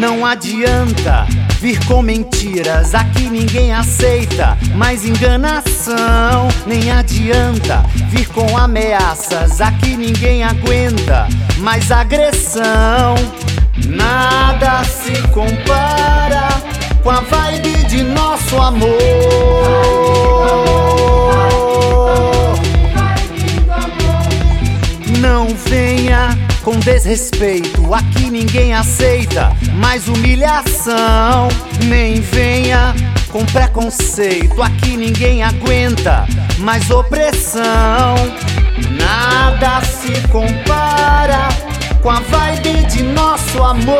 Não adianta vir com mentiras, aqui ninguém aceita mais enganação. Nem adianta vir com ameaças, aqui ninguém aguenta mais agressão. Nada se compara com a vibe de nosso amor. Não venha com desrespeito, aqui ninguém aceita mais humilhação. Nem venha com preconceito, aqui ninguém aguenta mais opressão. Nada se compara com a vibe de nosso amor.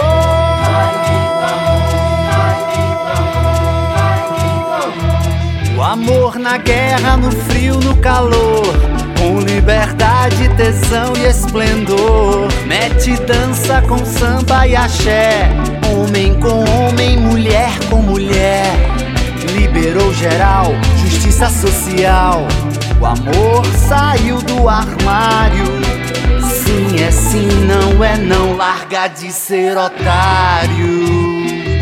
O amor na guerra, no frio, no calor, com liberdade, tesão e esplendor. Mete dança com samba e axé, homem com homem, mulher com mulher. Liberou geral, justiça social. O amor saiu do armário. Sim é sim, não é não, larga de ser otário.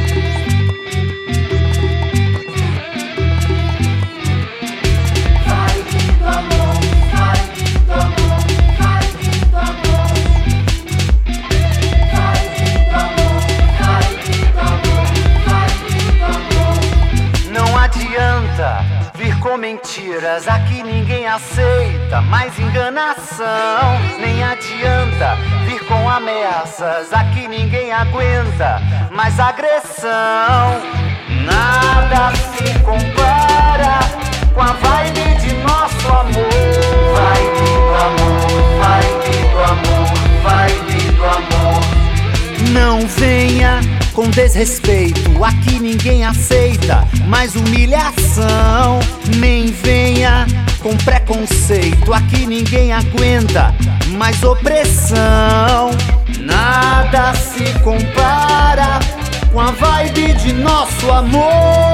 Vir com mentiras, aqui ninguém aceita mais enganação. Nem adianta vir com ameaças, aqui ninguém aguenta mais agressão. Nada se compara com a vibe de nosso amor. Vibe do amor, vibe do amor, vibe do amor. Não venha com desrespeito, aqui ninguém aceita mais humilhação. Nem venha com preconceito, aqui ninguém aguenta mais opressão. Nada se compara com a vibe de nosso amor.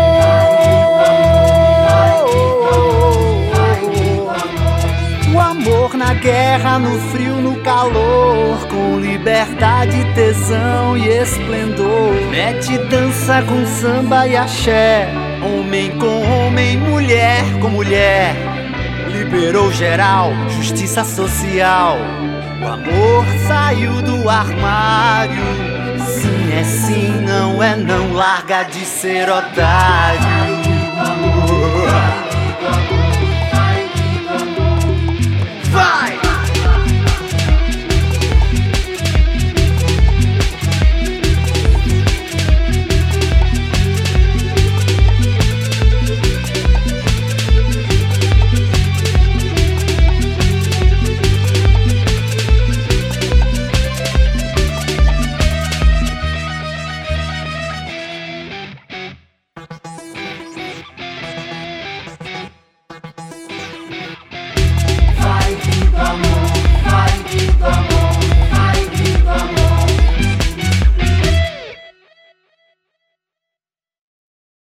O amor na guerra, no frio, no calor, com liberdade, tesão e esplendor. Mete dança com samba e axé, homem com homem, mulher com mulher. Liberou geral, justiça social. O amor saiu do armário. Sim é sim, não é não, larga de ser otário.